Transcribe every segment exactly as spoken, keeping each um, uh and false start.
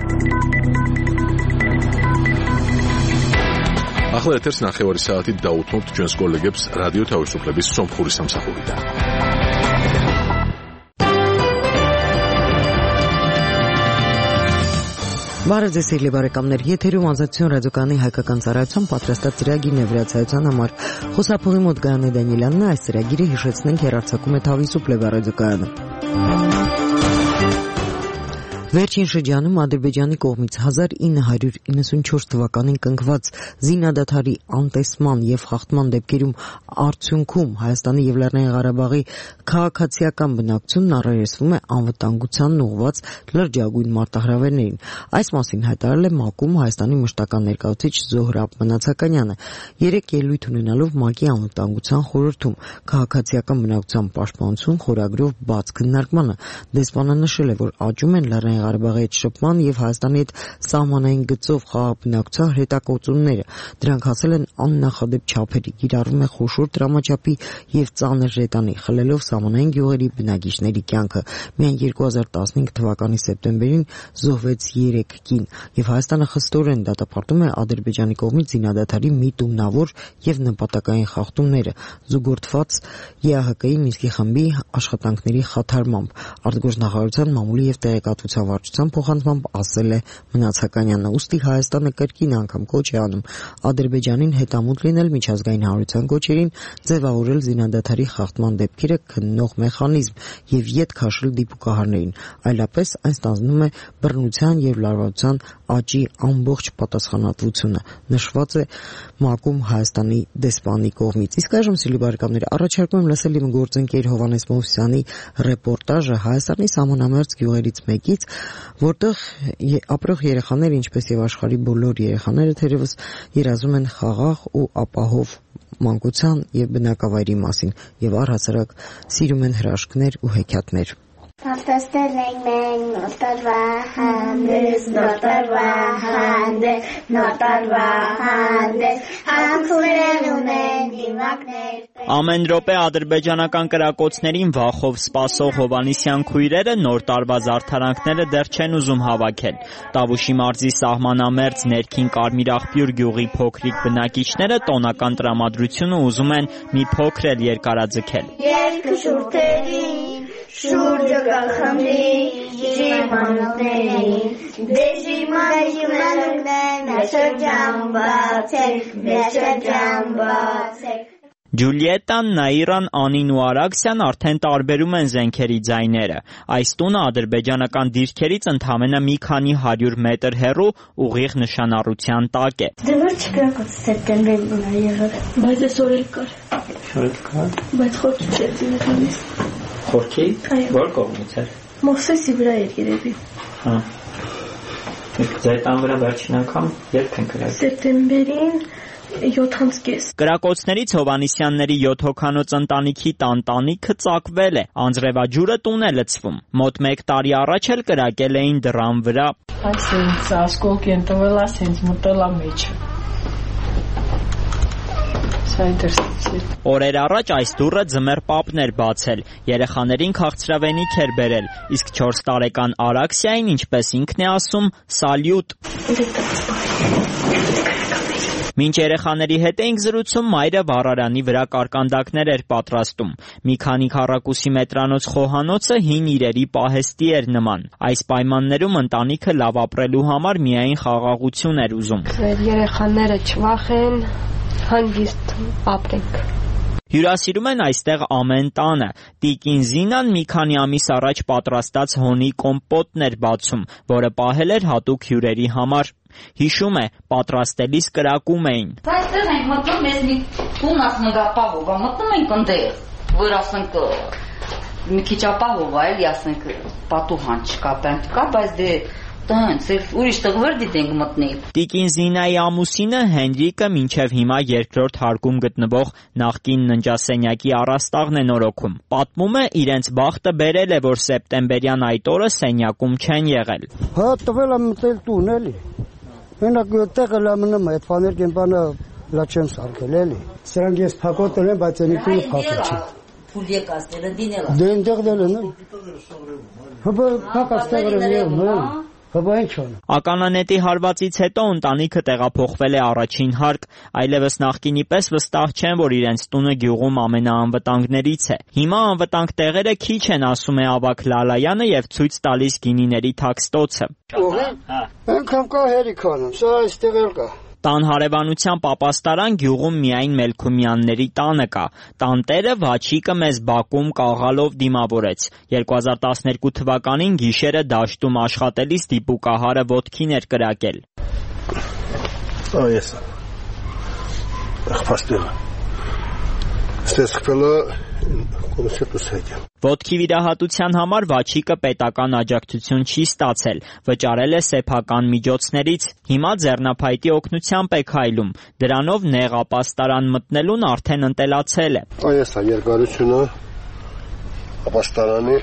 ახლა ეთერს ნახევარი საათით დაუთმობთ ჩვენს კოლეგებს რადიო თავისუფლების სომხური სამსახურიდან. Բարև ձեզ սիրելի բարեկամներ, եթերում ազատություն ռադիոկայանի հայկական ծառայության պատրաստած ծրագիրն է վրացայության համար։ Խոսափողի մոտ Գայանե Դանիելյանն է, այս ծրագիրը հիշեցնենք հեռարձակում է Თავისუფლება ռադիոկայանը։ Վերջին շրջանում Ադրբեջանի կողմից հազար ինը հարյուր իննսունչորս թվականին կնքված զինադադարի անտեսման եւ խախտման դեպքերում արդյունքում Հայաստանի եւ Լեռնային Ղարաբաղի քաղաքացիական բնակչությունն առերեսվում է անվտանգությանն ուղղված լրջագույն մարտահրավերներին։ Այս մասին հայտարարել է ՄԱԿ-ում Հայաստանի մշտական ներկայացուցիչ Զոհրաբ Մնացականյանը։ Երեք ելույթ ունենալով ՄԱԿ-ի անվտանգության խորհրդում քաղաքացիական բնակչության պաշտպանություն խորագրով բաց քննարկմանը դեսպանը նշել է, որ աճում են Լեռնային Ղարաբաղի հետ շփման եւ Հայաստանի հետ սահմանային գծով խաղաղբնակության հրետակոծումները։ Դրանք հասել են աննախադեպ չափերի, կիրառվում է խոշոր դրամաչափի եւ ծանր ռետանի, խլելով սահմանային գյուղերի բնակիչների կյանքը։ Միայն երկու հազար տասնհինգ թվականի սեպտեմբերին զոհվեց երեք կին եւ Հայաստանը խստորեն դատապարտում է Ադրբեջանի կողմից զինադադարի միտումնավոր եւ նպատակային խախտումները, զուգորդված ԵԱՀԿ-ի Մինսկի խմբի աշխատանքների խաթարմամբ։ Արտգործնախարարության մամուլի եւ տեղեկատվության վարչության փոխանցմամբ ասել է Մնացականյանը, ուստի Հայաստանը կրկին անգամ կոչ է անում Ադրբեջանին հետամուտ լինել միջազգային հանրության կոչերին, ձևավորել զինադադարի խախտման դեպքերը քննող մեխանիզմ եւ ետ քաշել դիպուկահարներին, այլապես այն ստանձնում է բռնության եւ լարվածության աճի ամբողջ պատասխանատվությունը, նշված է ՄԱԿ-ում Հայաստանի դեսպանի կողմից։ Իսկ այժմ սիրելի բարեկամներ, առաջարկում եմ լսել իմ գործընկեր Հովհաննես Մովսյանի ռեպորտաժը Հայաստանի սահմանամերձ գյուղերից մեկից, որտեղ ապրող երեխաները, ինչպես եւ աշխարհի բոլոր երեխաները, թերևս երազում են խաղաղ ու ապահով մանկության եւ բնակավայրի մասին եւ առհասարակ սիրում են հրաշքներ ու հեքիաթներ։ Պատրաստել ենք մենք նոտարվա հանդես, նոտարվա հանդես, նոտարվա հանդես, հանքուրել ունեն դիմակներ։ Ամեն րոպե ադրբեջանական կրակոցներին վախով սպասող Հովհաննիսյան քույրերը նոր տարվա զարդարանքները դեռ չեն ուզում հավաքել։ Տավուշի մարզի սահմանամերձ ներքին Կարմիրաղբյուր գյուղի փոքրիկ բնակիչները տոնական տրամադրությունը ուզում են մի փոքր էլ երկարաձգել։ Երկու շուրթերին շուրջը կախմբի ջիմանուկներին, դեր ջիմանուկներն մեշրջան բացեք, մեշրջան բացեք։ Ջուլիետան, Նաիրան, Անին ու Արաքսյան արդեն տարբերում են զենքերի ձայները։ Այս տունը ադրբեջանական դիրքերից ընդամենը մի քանի հարյուր մետր հեռու ուղիղ նշանառության տակ է։ Դե որ չկրակոց սեպտեմբերին ա եղել, բայց այսօր էլ կար։ Շորել կար։ Բայց խորքի չէր ձինականից։ Խորքի? Որ կողմից էր։ Մովսեսի վրա էր երևի։ Հա։ Ձեր տան վրա վերջին անգամ երբ են կրակել։ Սեպտեմբերին յոթ կես։ Կրակոցներից Հովհաննիսյանների յոթ հոգանոց ընտանիքի տանտանիքը ծակվել է, անձրևաջուրը տուն է լցվում։ Մոտ մեկ տարի առաջ էլ կրակել էին դռան վրա։ Այսինքն ասկոլք են տվել, ասենց մտել է մեջը։ Օրեր առաջ այս դուռը ձմեռ պապն էր բացել, երեխաներին քաղցրավենիք էր բերել, իսկ չորս տարեկան Արաքսիային, ինչպես ինքն է ասում, սալյուտ։ Մինչ երեխաների հետ էինք զրուցում, մայրը վառարանի վրա կարկանդակներ էր պատրաստում։ Մի քանի քառակուսի մետրանոց խոհանոցը հին իրերի պահեստի էր նման։ Այս պայմաններում ընտանիքը լավ ապրելու համար միայն խաղաղություն էր ուզում։ Երեխաները չվախեն, հանգիստ ապրենք։ Հյուրասիրում են այստեղ ամեն տանը։ Տիկին Զինան մի քանի ամիս առաջ պատրաստած հոնի կոմպոտն էր բացում, որը պահել էր հատուկ հյուրերի համար։ Հիշում է, պատրաստելիս կրակում էին։ Այստեղ ենք մտնում, մեզ մի տուն ասենք ապահով, մտնում ենք ընդեղ, որ ասենք մի քիչ ապահով է, էլի ասենք պատուհան չկա, բանտ կա, բայց դե տենց, ուրիշ տեղ վեր դիտենք մտնի։ Տիկին Զինայի ամուսինը Հենրիկը մինչև հիմա երկրորդ հարկում գտնվող նախկին ննջասենյակի առաստաղն է նորոգում։ Պատմում է, իրենց բախտը բերել է, որ սեպտեմբերյան այդ օրը սենյակում չեն եղել։ Հա, տվել եմ մտել տուն, էլի։ Մենակ տեղը լամնում է, այդ ֆաներ կենպանը լա չեմ սարքել, էլի։ Սրանք ես փակոտել եմ, բայց ենի տունը փակել չի։ Փուլ եկածները դինել է։ Դե ընդեղ դել են, հա։ Հա, փակած տեղը եղել, Բաբա ինչ ան։ Ականանետի հարվածից հետո ընտանիքը տեղափոխվել է առաջին հարկ, այլևս նախկինի պես վստահ չեն, որ իրենց տունը գյուղում ամենաանվտանգներից է։ Հիմա անվտանգ տեղերը քիչ են, ասում է Ավագ Լալայանը եւ ցույց տալիս գինիների թաքստոցը։ Անկամ կա հերիք անում, սա այստեղ էլ կա։ Տան հարևանության պապաստարան գյուղում միայն Մելքումյանների տանը կա։ Տանտերը Վաչիկը մեզ բակում կաղալով դիմավորեց։ երկու հազար տասներկու թվականին գիշերը դաշտում աշխատելիս դիպուկահարը ոտքին էր կրակել։ Այս ախպաստել։ Ստեսխպելը կոնսեպտս հետը։ Ոտքի վիրահատության համար Վաչիկը պետական աջակցություն չի ստացել, վճարել է սեփական միջոցներից, հիմա ձեռնափայտի օգնությամբ է քայլում, դրանով նեղ ապաստարան մտնելուն արդեն ընտելացել է։ Այս է երկարությունը ապաստարանի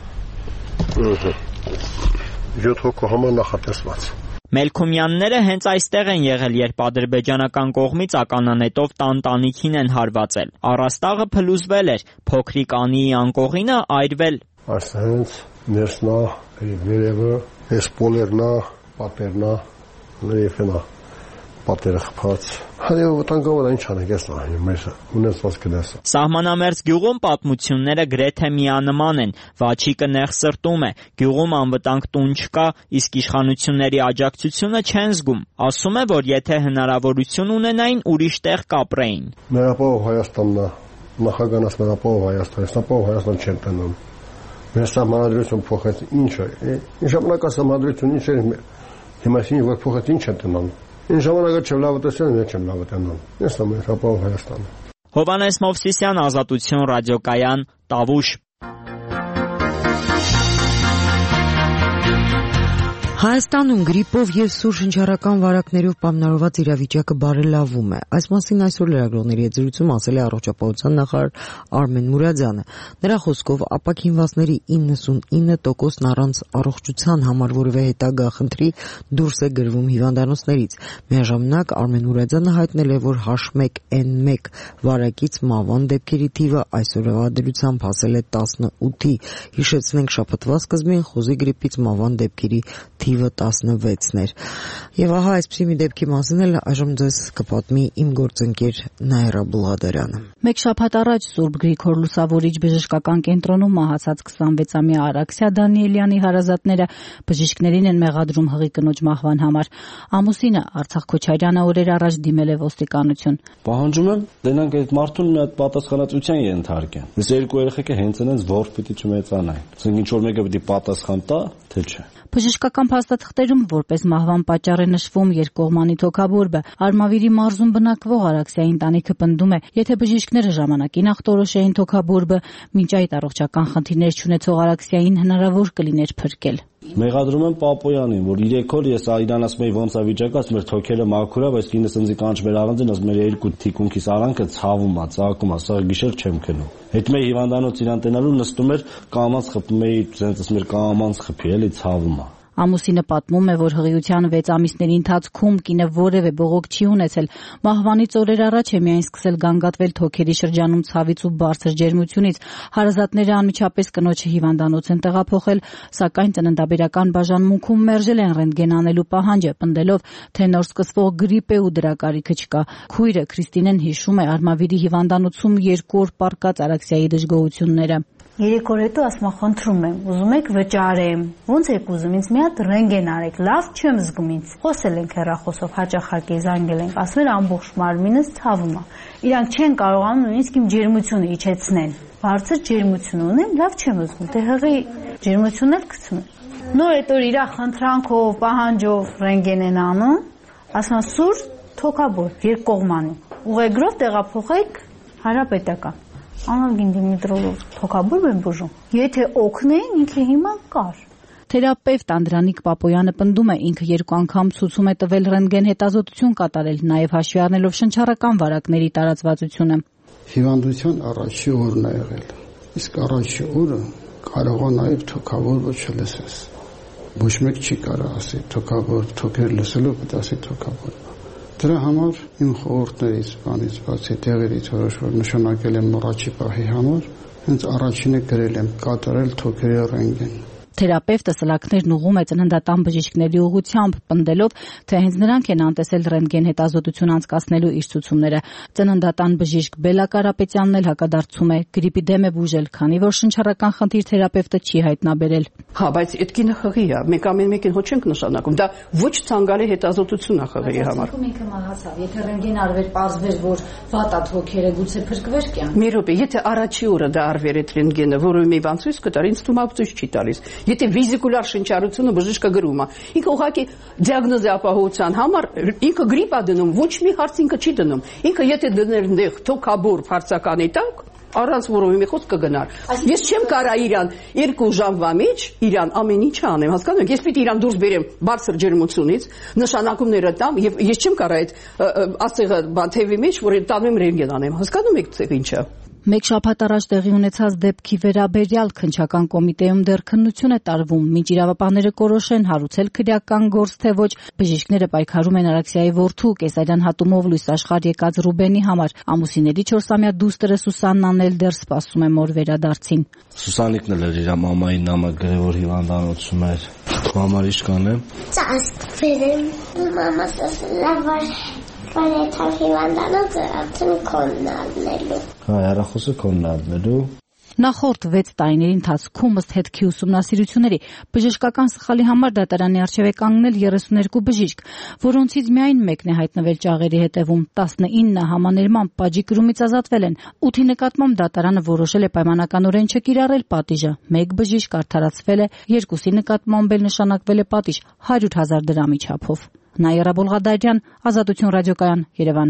յոթ հոգու համար նախատեսված։ Մելքումյանները հենց այստեղ են եղել, երբ ադրբեջանական կողմից ականանետով տան-տանիքին են հարվածել։ Առաստաղը փլուզվել էր, փոքրիկ Անիի անկողինը այրվել։ Այս հենց ներսնա, վերևը, այս պոլերնա, պատերնա, ներեֆենա, պատերը խփած։ Հայո վտանգավոր ինչ անենք ես նայում, մեր ունեցվածքը դասը։ Սահմանամերձ գյուղում պատմությունները գրեթե միանման են։ Վաչիկը նեղ սրտում է, գյուղում անվտանգ տուն չկա, իսկ իշխանությունների աջակցությունը չեն զգում։ Ասում է, որ եթե հնարավորություն ունենային, ուրիշ տեղ կապրեին։ Մերապահով Հայաստանն է, նախագահն ասում է մերապահով Հայաստան, սնապահով Հայաստան չեն տնում։ Մեր սահմանադրություն փոխեց, ինչ է։ Ինչ ժամանակ սահմանադրություն ինչ էր, հիմա ինչ որ փոխեց, ինչ են տնում։ Ինչ ժամանակը չեմ լավը տեսել, ես չեմ լավը տենում։ Ես եմ հապաղ Հայաստանը։ Հովհաննես Մովսիսյան, Ազատություն ռադիոկայան, Տավուշ։ Հայաստանում գրիպով և սուր շնչառական վարակներով պայմանավորված իրավիճակը բարելավում է։ Այս մասին այսօր լրագրողների հետ զրույցում ասել է առողջապահության նախարար Արմեն Մուրադյանը։ Նրա խոսքով ապաքինվածների իննսունինը տոկոսն առանց առողջության համար որևէ հետագա խնդրի դուրս է գրվում հիվանդանոցներից։ Միաժամանակ Արմեն Մուրադյանը հայտնել է, որ H one N one վարակից մահվան դեպքերի թիվը այսօրվա դրությամբ հասել է տասնութի։ Հիշեցնենք, շաբաթվա սկզբին խոզի գրիպից մահվան դեպքերի թիվը տասնվեցն էր։ Եվ ահա այսպիսի մի դեպքի մասին էլ այժմ ձեզ կպատմի իմ գործընկեր Նայրա Բլադարյանը։ Մեկ շաբաթ առաջ Սուրբ Գրիգոր Լուսավորիչ բժշկական կենտրոնում մահացած քսանվեցամյա Արաքսիա Դանիելյանի հարազատները բժիշկներին են մեղադրում հղի կնոջ մահվան համար։ Ամուսինը Արցախ Քոչարյանը օրեր առաջ դիմել է ոստիկանություն։ Պահանջում եմ դենանք այդ մարդուն մի հատ պատասխանատվության ենթարկեն։ Այս երկու երեխեքը հենց այնց ворթ պիտի չմեծանային։ Ասենք ինչ որ մեկը պիտի պատասխան տա, թե չէ։ Բժշկական փաստաթղթերում որպես մահվան պատճառ է նշվում երկկողմանի թոքաբորբը։ Արմավիրի մարզում բնակվող Արաքսիայի ընտանիքը պնդում է, եթե բժիշկները ժամանակին ախտորոշեին թոքաբորբը, մինչ այդ առողջական խնդիրներ չունեցող Արաքսիային հնարավոր կլիներ փրկել։ Մեղադրում եմ Պապոյանին, որ երեք օր ես իրան ասում եի ոնց է վիճակը, ասում էր թոքերը մաքուր է, բայց ինձ ինձ կանչվել առանձին, ասում էր երկու թիկունքիս արանքը ցավում է, ծակում է, սա գիշեր չեմ քնում։ Հետ մեր հիվանդանոց իրան տենալու նստում էր, կամանց խփում էի, ցենց ասում էր կամանց խփի, էլի ցավում է։ Ամուսինը պատմում է, որ հղիության վեց ամիսների ընթացքում կինը որևէ բողոք չի ունեցել։ Մահվանից օրեր առաջ է միայն սկսել գանգատվել թոքերի շրջանում ցավից ու բարձր ջերմությունից։ Հարազատները անմիջապես կնոջը հիվանդանոց են տեղափոխել, սակայն ծննդաբերական բաժանմունքում մերժել են ռենտգեն անելու պահանջը, պնդելով, թե նոր սկսվող գրիպ է ու դրա կարիքը չկա։ Քույրը Քրիստինեն հիշում է Արմավիրի հիվանդանոցում երկու օր պառկած Արաքսիայի դժգոհությունները։ Երեք օր հետո ասում եմ, խնդրում եմ, ուզում եք վճարեմ։ Ոնց եք ուզում, ինձ մի հատ ռենտգեն արեք, լավ չեմ զգում ինձ։ Խոսել ենք հեռախոսով, հաճախակի զանգել ենք, ասում են ամբողջ մարմինս ցավում է։ Իրանք չեն կարողանում նույնիսկ իմ ջերմությունը իջեցնել։ Բարձր ջերմություն ունեմ, լավ չեմ զգում, դե հղի ջերմությունն էլ գցում եմ։ Նոր այդ օր իր խնդրանքով, պահանջով ռենտգեն են անում, ասում են սուր թոքաբորբ երկկողմանի։ Ուղեգրով տեղափոխեք Հանրապետական։ Անալգին Դիմիտրովով թոքաբորբ են բուժում։ Եթե օգնեն, ինքը հիմա կար։ Թերապևտ Անդրանիկ Պապոյանը պնդում է, ինքը երկու անգամ ցուցում է տվել ռենտգեն հետազոտություն կատարել, նաև հաշվի առնելով շնչառական վարակների տարածվածությունը։ Հիվանդության առաջի օրն է եղել։ Իսկ առաջի օրը կարող է նաև թոքաբորբը չլսես։ Ոչ մեկ չի կարող ասի թոքաբորբ, թոքեր լսելով պետք է ասի թոքաբորբ։ Դրա համար իմ խորհուրդներից, բանից բացի տեղերից որոշ որ նշանակել եմ առաջի պահի համար, հենց առաջինը գրել եմ կատարել թոքերի ռենտգեն։ Թերապևտը սլաքներն ուղղում է ծննդատան բժիշկների ուղղությամբ, պնդելով, թե հենց նրանք են անտեսել ռենտգեն հետազոտություն անցկացնելու իր ցուցումները։ Ծննդատան բժիշկ Բելա Կարապետյանն էլ հակադարձում է, գրիպի դեմ է բուժել, քանի որ շնչառական խնդիր թերապևտը չի հայտնաբերել։ Հա, բայց այդ կինը խղի է, մենք ամեն մեկին հո չենք նշանակում, դա ոչ ցանկալի հետազոտություն է խղի համար։ Բայց ինքը մահացավ, եթե ռենտգեն արվեր, պարզվեր, որ վատ է թոքերը, գուցե փրկվեր կյանք։ Մի րոպե, եթե առաջի օրը դա արվեր այդ ռենտգենը, որը մի բան ցույց կտար, ինձ թվում է ցույց չի տալիս։ Եթե վիզիկուլար շնչառությունը բժիշկը գրում է, ինքը ուղղակի դիագնոզի ապահովության համար ինքը գրիպ է դնում, ոչ մի հարց ինքը չի դնում։ Ինքը եթե դներ այնտեղ թոքաբոր հարցականի տակ, առանց որևէ մի խոսք կգնար։ Ես չեմ կարա իրան երկու ժամվա մեջ իրան ամեն ինչ անեմ, հասկանում եք, ես պիտի իրան դուրս բերեմ բարձր ջերմությունից, նշանակումները տամ եւ ես չեմ կարա այդ ասեղը թևի մեջ, որ տանեմ ռենտգեն անեմ, հասկանում եք թե ինչա։ Մեկ շաբաթ առաջ տեղի ունեցած դեպքի վերաբերյալ քննչական կոմիտեում դեռ քննություն է տարվում, մինչ իրավապահները կորոշեն հարուցել քրեական գործ թե ոչ։ Բժիշկները պայքարում են Արաքսիայի որդու կեսարյան հատումով լույս աշխարհ եկած Ռուբենի համար։ Ամուսինների չորսամյա դուստրը Սուսաննան էլ դեռ սպասում է մոր վերադարձին։ Սուսանիկն էլ էր իր մամային նամը գրել, որ հիվանդանոցում էր։ Համար ինչ կանեմ։ Ծածկ վերեմ, մամաս ասել որ Վարեթավ հիվանդանոցը արդեն քոնն առնելու։ Հա, հեռախոսը քոնն առնելու։ Նախորդ վեց տարիների ընթացքում ըստ հետքի ուսումնասիրությունների բժշկական սխալի համար դատարանի առջև է կանգնել երեսուներկու բժիշկ, որոնցից միայն մեկն է հայտնվել ճաղերի հետևում, տասնինը համաներման պատժի կրումից ազատվել են, ութի նկատմամբ դատարանը որոշել է պայմանականորեն չկիրառել պատիժը, մեկ բժիշկ արդարացվել է, երկուսի նկատմամբ էլ նշանակվել է պատիժ հարյուր հազար դրամի չափով։ Նաիրա Բոլղադարյան, Ազատություն ռադիոկայան, Երևան։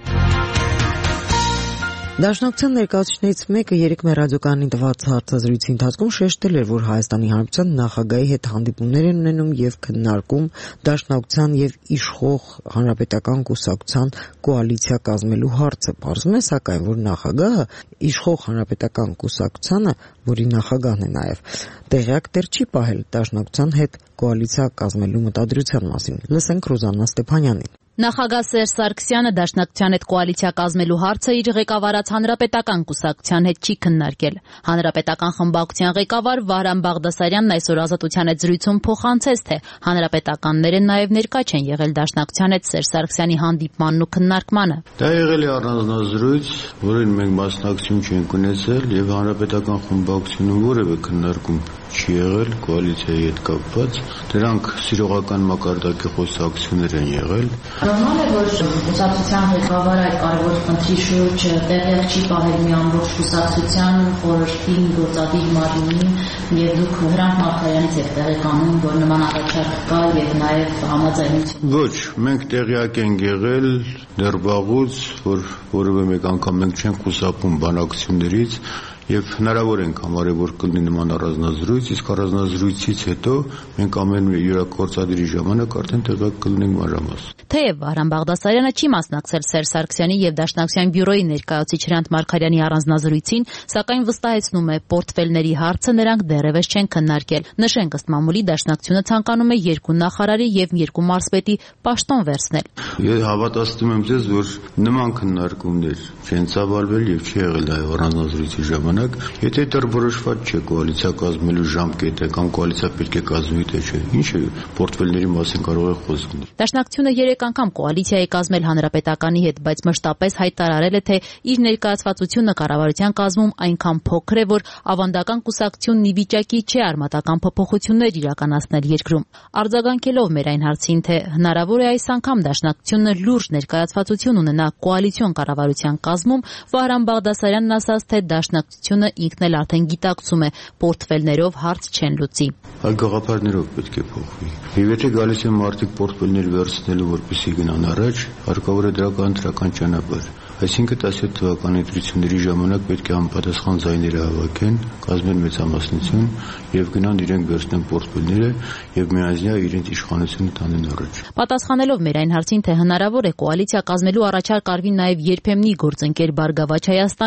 Դաշնակցության ներկայացուցիչներից մեկը երեկ մեր ռադիոկայանի տված հարցազրույցի ընթացքում շեշտել էր, որ Հայաստանի Հանրապետության նախագահի հետ հանդիպումներ են ունենում եւ քննարկում Դաշնակցության եւ իշխող Հանրապետական կուսակցության կոալիցիա կազմելու հարցը։ Պարզվում է սակայն, որ նախագահը իշխող Հանրապետական կուսակցությանը, որի նախագահն է նաեւ, տեղյակ դեռ չի պահել Դաշնակցության հետ կոալիցիա կազմելու մտադրության մասին։ Լսենք Ռուզաննա Ստեփանյանին։ Նախագահ Սերժ Սարգսյանը Դաշնակցության հետ կոալիցիա կազմելու հարցը իր ղեկավարած Հանրապետական կուսակցության հետ չի քննարկել։ Հանրապետական խմբակցության ղեկավար Վահրամ Բաղդասարյանն այսօր Ազատության հետ զրույցում փոխանցեց, թե հանրապետականները նաև ներկա չեն եղել Դաշնակցության հետ Սերժ Սարգսյանի հանդիպմանն ու քննարկմանը։ Դա եղել է առանձնազրույց, որին մենք մասնակցություն չենք ունեցել եւ հանրապետական խմբակցությունում որևէ քննարկում չի եղել կոալիցիայի հետ կապված, դրանք սիրողական մակարդակի խոսակցություններ են եղել։ Նորմալ է, որ կուսակցության ղեկավարը այդ կարևոր խնդրի շուրջ տեղյակ չի պահել մի ամբողջ կուսակցության խորհրդին, գործադիր մարմնին, եւ դուք Հրանտ Մարգարյանից եք տեղեկանում, որ նման առաջարկ կա եւ նաեւ համաձայնություն։ Ոչ, մենք տեղյակ ենք եղել դեռ վաղուց, որ որևէ մեկ անգամ մենք չենք խուսափում բանակցություններից եւ հնարավոր ենք համարել, որ կլինի նման առանձնազրույց, իսկ առանձնազրույցից հետո մենք ամեն յուրաքորձադրի ժամանակ արդեն տեղյակ կլինենք մանրամասն։ Թեև Վահրամ Բաղդասարյանը չի մասնակցել Սերժ Սարգսյանի եւ Դաշնակցության բյուրոյի ներկայացուցիչ Հրանտ Մարգարյանի առանձնազրույցին, սակայն վստահեցնում է, պորտֆելների հարցը նրանք դեռևս չեն քննարկել։ Նշենք, ըստ մամուլի Դաշնակցությունը ցանկանում է երկու նախարարի եւ երկու մարզպետի պաշտոն վերցնել։ Ես հավատացնում եմ ձեզ, որ նման քննարկումներ չեն ծավալվել եւ չի եղել նաեւ առանձնազրույցի ժամանակ, եթե դեռ որոշված չէ կոալիցիա կազմելու ժամկետը կամ կոալիցիա պետք է կազմվի թե չէ, ինչը պորտֆելների մասին կարող է խոսք լինել։ Դաշնակցությունը երեք անգամ կոալիցիա է կազմել Հանրապետականի հետ, բայց մշտապես հայտարարել է, թե իր ներկայացվածությունը կառավարության կազմում այնքան փոքր է, որ ավանդական կուսակցությունն ի վիճակի չէ արմատական փոփոխություններ իրականացնել երկրում։ Արձագանքելով մեր այն հարցին, թե հնարավոր է այս անգամ Դաշնակցությունը լուրջ ներկայացվածություն ունենա կոալիցիոն կառավարության կազմում, Վահրամ Բաղդասարյանն ասաց, թե Դաշնակցությունը ինքն էլ արդեն գիտակցում է, պորտֆելներով հարց չեն լուծի։ Այլ գաղափարներով պետք է փոխվի։ Եվ եթե գալիս են մարդիկ պորտֆելներ վերցնելու, որպեսզի գնան առաջ, հարկավոր է դրական ընտրական ճանապարհ։ Այսինքն տասնյոթ թվականի ընտրությունների ժամանակ պետք է համապատասխան ձայները հավաքեն, կազմեն մեծամասնություն եւ գնան իրենք վերցնեն պորտֆելները եւ միայնյա իրենց իշխանությունը տանեն առաջ։ Պատասխանելով մեր այն հարցին, թե հնարավոր է կոալիցիա կազմելու առաջարկ արվի նաեւ երբեմնի գործընկեր Բարգավաճ Հայաստանին,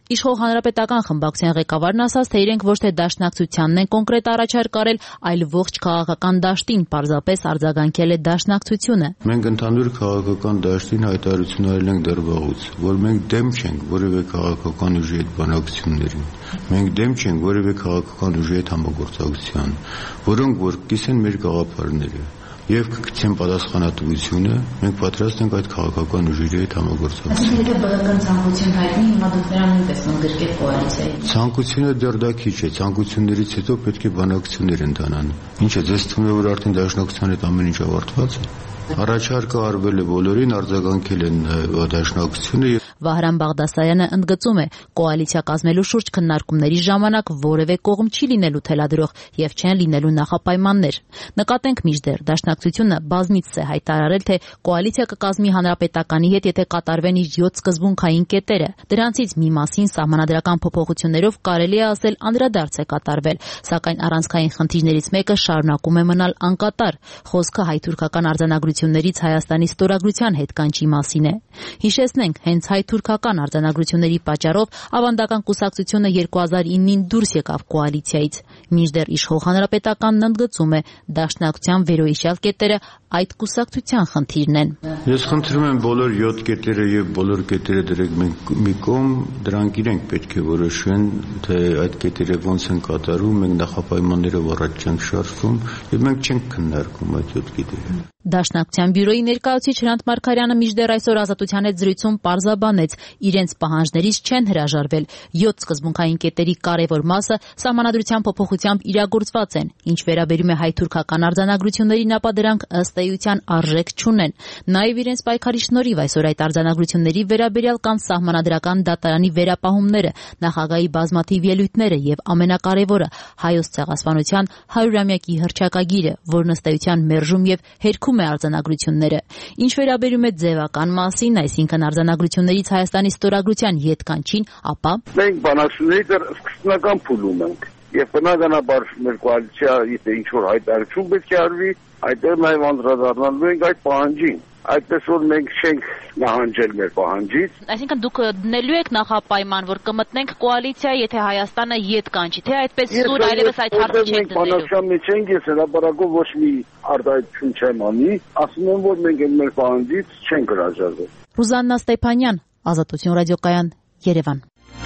Իշխող հանրապետական խմբակցության ղեկավարն ասաց, թե իրենք ոչ թե դաշնակցությանն են կոնկրետ առաջարկ արել, այլ ողջ քաղաքական դաշտին, պարզապես արձագանքել է դաշնակցությունը։ Մենք ընդհանուր քաղաքական դաշտին հայտարարություն արել ենք դեռ վաղուց, որ մենք դեմ չենք որևէ քաղաքական ուժի հետ բանակցություններին։ Մենք դեմ չենք որևէ քաղաքական ուժի հետ համագործակցության, որոնք որ կիսեն մեր գաղափարները։ Եվ կգցեն պատասխանատվությունը, մենք պատրաստ ենք այդ քաղաքական ուժերի հետ համագործակցել։ Եթե բավական ցանկություն հայտնի, հիմա դուք նրան նույնպես ընդգրկեք կոալիցիայի։ Ցանկությունը դեռ դա քիչ է, ցանկություններից հետո պետք է բանակցություններ ընթանան։ Ինչը ձեզ թվում է, որ արդեն դաշնակցության հետ ամեն ինչ ավարտված է։ Առաջարկը արվել է բոլորին, արձագանքել են դաշնակցությունը։ Վահրամ Բաղդասարյանը ընդգծում է, կոալիցիա կազմելու շուրջ քննարկումների ժամանակ որևէ կողմ չի լինելու թելադրող եւ չեն լինելու նախապայմաններ։ Նկատենք մինչդեռ դաշնակցությունը բազմիցս է հայտարարել, թե կոալիցիա կկազմի հանրապետականի հետ, եթե կատարվեն իր յոթ սկզբունքային կետերը։ Դրանցից մի մասին սահմանադրական փոփոխություններով կարելի է ասել անդրադարձ է կատարվել, սակայն առանցքային խնդիրներից մեկը շարունակում է մնալ անկատար։ Խոսքը հայ-թուրքական արձանագրություններից Հայաստանի ստորագրության հետ կանչի մասին է։ Հիշեցնենք, հենց հայ-թուրքական արձանագրությունների պատճառով ավանդական կուսակցությունը երկու հազար իննին դուրս եկավ կոալիցիայից։ Մինչդեռ իշխող հանրապետականն ընդգծում է, դաշնակցության վերոհիշյալ կետերը այդ կուսակցության խնդիրն են։ Ես խնդրում եմ բոլոր յոթ կետերը եւ բոլոր կետերը դրեք մենք մի կողմ, դրանք իրենք պետք է որոշեն, թե այդ կետերը ոնց են կատարում, մենք նախապայմաններով առաջ չենք շարժվում եւ մենք չենք քննարկում այդ յոթ կետերը։ Դաշնակցության բյուրոյի ներկայացուցիչ Հրանտ Մարգարյանը մինչդեռ այսօր Ազատության հետ զրույցում պարզաբանեց, իրենց պահանջներից չեն հրաժարվել։ յոթ սկզբունքային կետերի կարևոր մասը սահմանադրության փոփոխությամբ իրագործված են։ Ինչ վերաբերում է հայ-թուրքական արձանագրություններին, ապա դրանք ըստ էության արժեք չունեն։ Նաև իրենց պայքարի շնորհիվ այսօր այդ արձանագրությունների վերաբերյալ կան սահմանադրական դատարանի վերապահումները, նախագահի բազմաթիվ ելույթները եւ ամենակարևորը հայոց ցեղասպանության հարյուրամյակի հռչակագիրը, որն ըստ էության մերժում եւ հերքում է արձանագրությունները։ Ինչ վերաբերում է ձևական մասին, այսինքն արձանագրություններից Հայաստանի ստորագրության ետկանչին, ապա մենք բանակցությունների դեռ սկզբնական փուլում ենք եւ բնականաբար մեր կոալիցիա եթե ինչ որ հայտարարություն պետք է արվի, այդտեղ նաեւ անդրադառնալու ենք այդ պահանջին։ Այդպես որ մենք չենք նահանջել մեր պահանջից։ Այսինքն դուք դնելու եք նախապայման, որ կմտնենք կոալիցիա, եթե Հայաստանը ետ կանչի, թե այդպես սուր այլևս այդ հարցը չենք դնելու։ Բանակցության մեջ ենք, ես հրապարակով ոչ մի արտահայտություն չեմ անի, ասում եմ, որ մենք մեր պահանջից չենք հրաժարվել։ Ռուզաննա Ստեփանյան, Ազատություն ռադիոկայան, Երևան։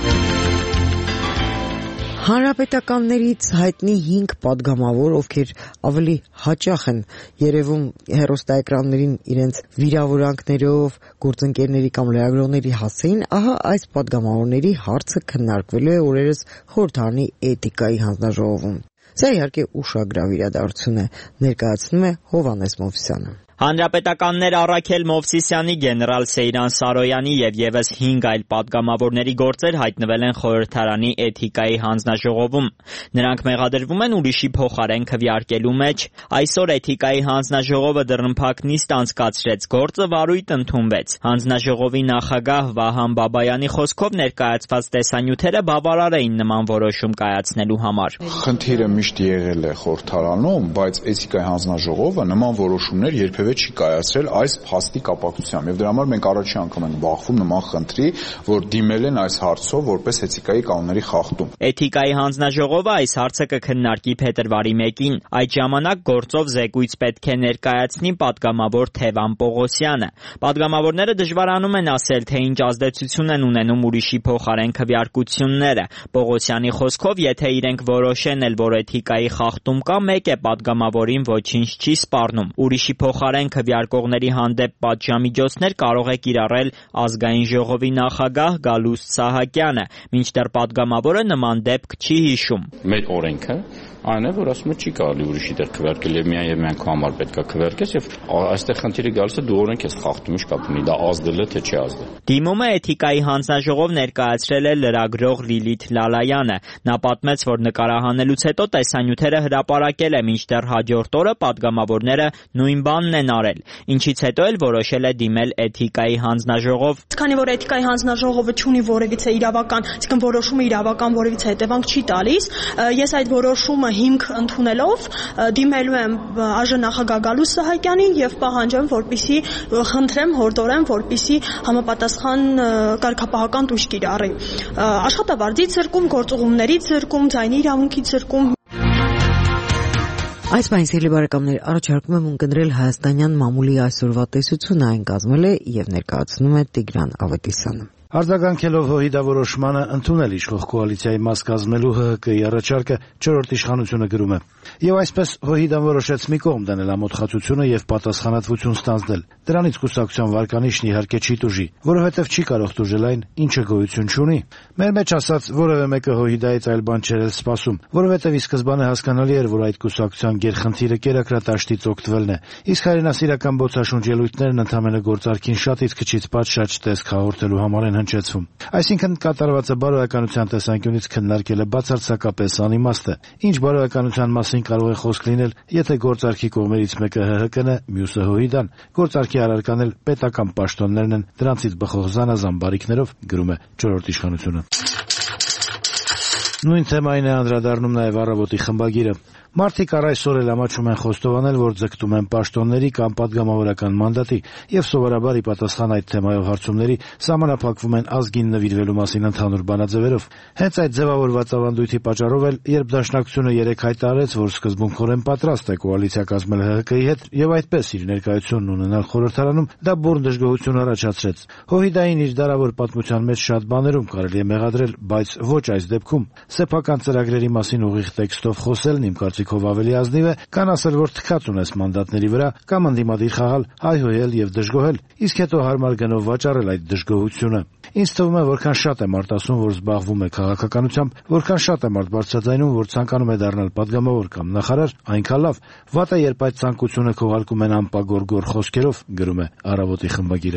Հանրապետականներից հայտնի հինգ падգամավոր, ովքեր ավելի հաճախ են երևում հեռուստաէկրաններին իրենց վիրավորանքներով, գործընկերների կամ լրագրողների հասցեին, ահա այս падգամավորների հարցը քննարկվելու է օրերս խորհրդարանի էթիկայի հանձնաժողովում։ Սա իհարկե ուշագրավ իրադարձություն է, ներկայացնում է Հովհաննես Մովսիսյանը։ Հանրապետականներ Առաքել Մովսիսյանի, գեներալ Սեյրան Սարոյանի եւ եւս հինգ այլ падգամավորների գործեր հայտնվել են խորհրդարանի էթիկայի հանձնաժողովում։ Նրանք մեղադրվում են ուրիշի փոխարեն քվեարկելու մեջ։ Այսօր էթիկայի հանձնաժողովը դռնփակ նիստ անցկացրեց, գործը վարույթ ընդունվեց։ Հանձնաժողովի նախագահ Վահան Բաբայանի խոսքով ներկայացված տեսանյութերը բավարար էին նման որոշում կայացնելու համար։ Խնդիրը միշտ եղել է խորհրդարանում, բայց էթիկայի հանձնաժողովը նման որոշումներ երբևէ չի կայացրել այս փաստի կապակցությամբ եւ դրա համար մենք առաջին անգամ ենք բախվում նման խնդրի, որ դիմել են այս հարցով որպես էթիկայի կանոնների խախտում։ Էթիկայի հանձնաժողովը այս հարցը կքննարկի փետրվարի մեկին։ Այդ ժամանակ գործով զեկույց պետք է ներկայացնի падգամավոր Թևան Պողոսյանը։ Падգամավորները դժվարանում են ասել, թե ինչ ազդեցություն են ունենում ուրիշի փոխարեն քվեարկությունները։ Պողոսյանի խոսքով, եթե իրենք որոշեն էլ, որ էթիկայի խախտում կա, մեկ է падգամավորին ոչինչ չի սպառնում։ Ուրիշի փոխարեն քվեարկողների հանդեպ պատժամիջոցներ կարող է կիրառել ազգային ժողովի նախագահ Գալուստ Սահակյանը, մինչդեռ падգամավորը նման դեպք չի հիշում։ Մեր օրենքը այն է, որ ասում է չի կարելի ուրիշի տեղ քվեարկել եւ միայն եւ միայն քո համար պետքա քվեարկես եւ այստեղ խնդիրը գալիս է դու օրենք ես խախտում, ինչ կապ ունի, դա ազդել է թե չի ազդել։ Դիմումը էթիկայի հանձնաժողով ներկայացրել է լրագրող Լիլիթ Լալայանը։ Նա պատմեց, որ նկարահանելուց հետո տեսանյութերը հրապարակել է, մինչդեռ հաջորդ օրը падգամավորները նույն բանն են արել, ինչից հետո էլ որոշել է դիմել էթիկայի հանձնաժողով։ Քանի որ էթիկայի հանձնաժողովը չունի որևիցե իրավական, այսինքն որոշումը իրավական որևիցե հետևանք չի տալիս, ես այդ որոշումը հիմք ընդունելով դիմելու եմ ԱԺ նախագահ Գալուստ Սահակյանին եւ պահանջեմ, որպեսզի խնդրեմ, հորդորեմ, որպեսզի համապատասխան կարգապահական տույժ կիրառի։ Աշխատավարձի ցրկում, գործուղումների ցրկում, ձայնի իրավունքի ցրկում։ Այս բանի սիրելի բարեկամներ, առաջարկում եմ ունկնդրել հայաստանյան մամուլի այսօրվա տեսությունը, այն կազմել է եւ ներկայացնում է Տիգրան Ավետիսյանը։ Արձագանքելով ՀՀ որոշմանը ընդունել իշխող կոալիցիայի մաս կազմելու ՀՀԿ-ի առաջարկը չորրորդ իշխանությունը գրում է. Եվ այսպես ՀՀ-ն որոշեց մի կողմ դնել ամոթխածությունը եւ պատասխանատվություն ստանձնել։ Դրանից կուսակցության վարկանիշն իհարկե չի տուժի, որովհետեւ չի կարող տուժել այն, ինչը գոյություն չունի։ Մեր մեջ ասած որևէ մեկը ՀՀ-ից այլ բան չէր սպասում, որովհետեւ ի սկզբանե հասկանալի էր, որ այդ կուսակցության գերխնդիրը կերակրատաշտից օգտվելն է։ Իսկ հայրենասիրական բոցաշունչ ելույթներն ընդհանրապես գործարքին շատից քչից պատշաճ տեսք հաղորդելու համար են հնչեցվում։ Այսինքն կատարվածը բարոյականության տեսանկյունից քննարկելը բացարձակապես անիմաստ է։ Ինչ բարոյականության մասին կարող է խոսք լինել, եթե գործարքի կողմերից մեկը ՀՀԿ-ն է, մյուսը ՀՅԴ-ն։ Գործարքի առարկանել պետական պաշտոններն են, դրանցից բխող զանազան բարիքներով, գրում է չորրորդ իշխանությունը։ Նույն թեմային է անդրադառնում նաև Առավոտի խմբագիրը։ Մարդիկ առ այսօր էլ ամաչում են խոստովանել, որ ձգտում են պաշտոնների կամ պատգամավորական մանդատի եւ սովորաբար ի պատասխան այդ թեմայով հարցումների սահմանափակվում են ազգին նվիրվելու մասին ընդհանուր բանաձևերով։ Հենց այդ ձևավորված ավանդույթի պատճառով էլ, երբ Դաշնակցությունը երեկ հայտարարեց, որ սկզբունքորեն պատրաստ է կոալիցիա կազմել ՀՀԿ-ի հետ եւ այդպես իր ներկայությունն ունենալ խորհրդարանում, դա բուռն դժգոհություն առաջացրեց։ ՀՅԴ-ին իր դարավոր պատմության մեջ շատ բաներում կարելի է մեղադրել, բայց ոչ այս դեպքում։ Սեփական ծրագրերի մասին ուղիղ տեքստով խոսելն իմ կարծիքով ավելի ազնիվ է, քան ասել, որ թքած ունես մանդատների վրա կամ ընդդիմադիր խաղալ, հայհոյել եւ դժգոհել, իսկ հետո հարմար գնով վաճառել այդ դժգոհությունը։ Ինձ թվում է, որքան շատ է մարդ ասում, որ զբաղվում է քաղաքականությամբ, որքան շատ է մարդ բարձրաձայնում, որ ցանկանում է դառնալ պատգամավոր կամ նախարար, այնքան լավ։ Վատ է, երբ այդ ցանկությունը քողարկում են անպագորգոր խոսքերով, գրում է Առավոտի խմբագիրը։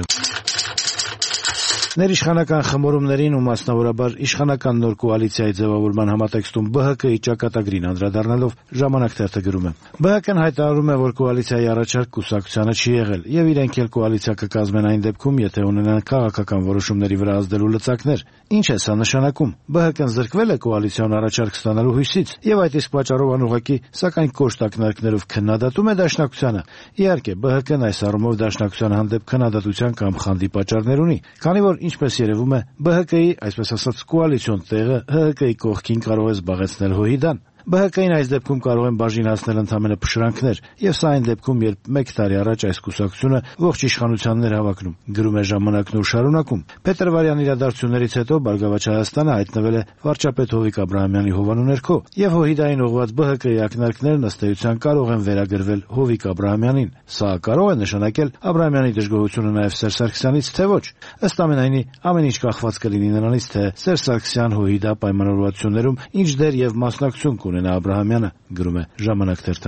Ներիշխանական խմորումներին ու մասնավորաբար իշխանական նոր կոալիցիայի ձևավորման համատեքստում ԲՀԿ-ի ճակատագրին անդրադառնալով Ժամանակ թերթը գրում է. ԲՀԿ-ն հայտարարում է, որ կոալիցիայի առաջարկ կուսակցությանը չի եղել եւ իրենք էլ կոալիցիա կկազմեն այն դեպքում, եթե ունենան քաղաքական որոշումների վրա ազդելու լծակներ։ Ինչ է սա նշանակում։ ԲՀԿ-ն զրկվել է կոալիցիոն առաջարկ ստանալու հույսից եւ այդ իսկ պատճառով անուղղակի, սակայն կոշտ ակնարկներով քննադատում է Դաշնակցությանը։ Իհարկե, ԲՀԿ-ն այս առումով Դաշնակցության հանդեպ քննադատության կամ խանդի պատճառներ ունի, քանի որ ինչպես երևում է, ԲՀԿ-ի, այսպես ասած, կոալիցիոն տեղը ՀՀԿ-ի կողքին կարող է զբաղեցնել ՀՅԴ-ն։ ԲՀԿ-ին այս դեպքում կարող են բաժին հասնել ընդամենը փշրանքներ, եւ սա այն դեպքում, երբ մեկ տարի առաջ այս կուսակցությունը ողջ իշխանությանն էր հավակնում, գրում է Ժամանակն ու շարունակում։ Փետրվարյան իրադարձություններից հետո Բարգավաճ Հայաստանը հայտնվել է վարչապետ Հովիկ Աբրահամյանի հովանու ներքո, եւ ՀՅԴ-ին ուղղված ԲՀԿ-ի ակնարկներն ըստ էության կարող են վերագրվել Հովիկ Աբրահամյանին։ Սա կարող է նշանակել Աբրահամյանի դժգոհությունը նաեւ Սերժ Սարգսյանից, թե ոչ։ Ըստ ամենայնի, ամեն ինչ կախված կլինի նրանից, թե Սերժ Սարգսյան-ՀՅԴ պայմանավորվածություններում ինչ դեր եւ մասնակցություն կունենա Աբրահամյանը, գրում է Ժամանակ թերթը։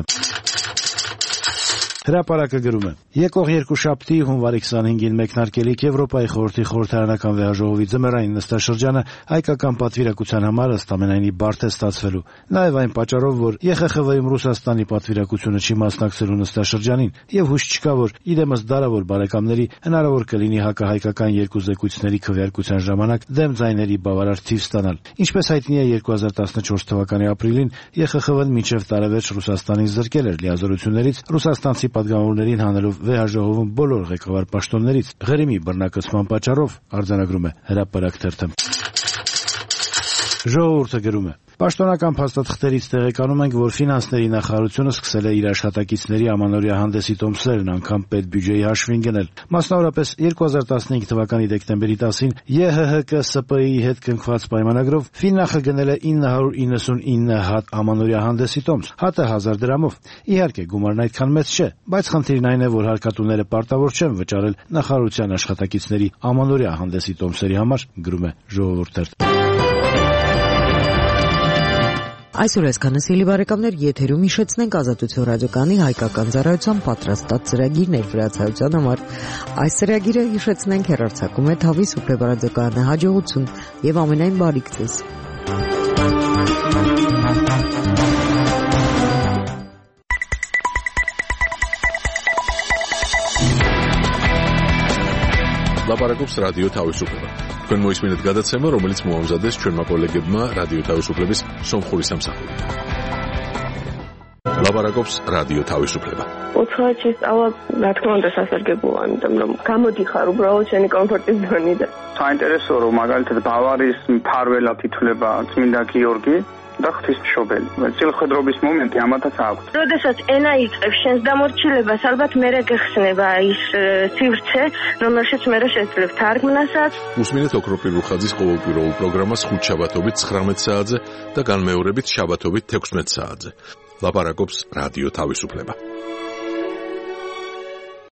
Հրապարակը գրում է. Եկող երկուշաբթի հունվարի քսանհինգին մեկնարկելիք Եվրոպայի խորհրդի խորհրդարանական վեհաժողովի ձմեռային նստաշրջանը հայկական պատվիրակության համար ըստ ամենայնի բարդ է ստացվելու։ Նաև այն պատճառով, որ ԵԽԽՎ-ում Ռուսաստանի պատվիրակությունը չի մասնակցելու նստաշրջանին, եւ հույս չկա, որ իդեմս դարավոր բարեկամների հնարավոր կլինի հակահայկական երկու զեկույցների քվեարկության ժամանակ դեմ ձայների բավարար թիվ ստանալ։ Ինչպես հայտնի է, երկու հազար տասնչորս թվականի ապրիլին ԵԽԽՎ-ն մինչև տարեվերջ Ռուսաստանին զրկել էր լիազորություններից ռուսաստանցի պատգամավորներին հանելով վեհաժողովում բոլոր ղեկավար պաշտոններից Ղրիմի բռնակցման պատճառով, արձանագրում է Հրապարակ թերթը։ Ժողովուրդը գրում է. Պաշտոնական փաստաթղթերից տեղեկանում ենք, որ ֆինանսների նախարարությունը սկսել է իր աշխատակիցների ամանորյա հանդեսի տոմսերն անգամ պետբյուջեի հաշվին գնել։ Մասնավորապես երկու հազար տասնհինգ թվականի դեկտեմբերի տասին ԵՀՀԿ-ՍՊԸ-ի հետ կնքված պայմանագրով Ֆիննախը գնել է ինը հարյուր իննսունինը հատ ամանորյա հանդեսի տոմս, հատը հազար դրամով։ Իհարկե, գումարն այդքան մեծ չէ, բայց խնդիրն այն է, որ հարկատուները պարտավոր չեն վճարել նախարարության աշխատակիցների ամանորյա հանդեսի տոմսերի համար, գրում է Ժողովուրդ թերթը։ Այսօր այսքանը սիրելի բարեկամներ, եթերում հիշեցնենք Ազատություն ռադիոկայանի հայկական ծառայության պատրաստած ծրագիրներ վրացայության համար։ Այս ծրագիրը, հիշեցնենք, հեռարձակում է Թավի սուպերբարաձոկայանը, հաջողություն եւ ամենայն բարիք ձեզ։ Լապարակობს ռադիո Თავისუფლება. Თქვენ მოისმინეთ გადაცემა, რომელიც მოამზადეს ჩვენმა კოლეგებმა რადიო თავისუფლების სომხური სამსახური. ლაპარაკობს რადიო თავისუფლება. უცხოეთში სწავლა, რა თქმა უნდა, სასარგებლოა, იმიტომ რომ გამოდიხარ უბრალოდ შენი კომფორტის ზონიდან. საინტერესო რომ მაგალითად ბავარიის მფარველად ითვლება წმინდა გიორგი და ღვთისმშობელი. წილხვედრობის მომენტი ამათაც აქვს. როდესაც ენა იწყებს შენს დამორჩილებას, ალბათ მერე გეხსნება ის სივრცე, რომელშიც მერე შეძლებ თარგმნასაც. უსმინეთ ოქროპირ რუხაძის ყოველკვირეულ პროგრამას ხუთშაბათობით ცხრამეტ საათზე და განმეორებით შაბათობით თექვსმეტ საათზე. ლაპარაკობს რადიო თავისუფლება.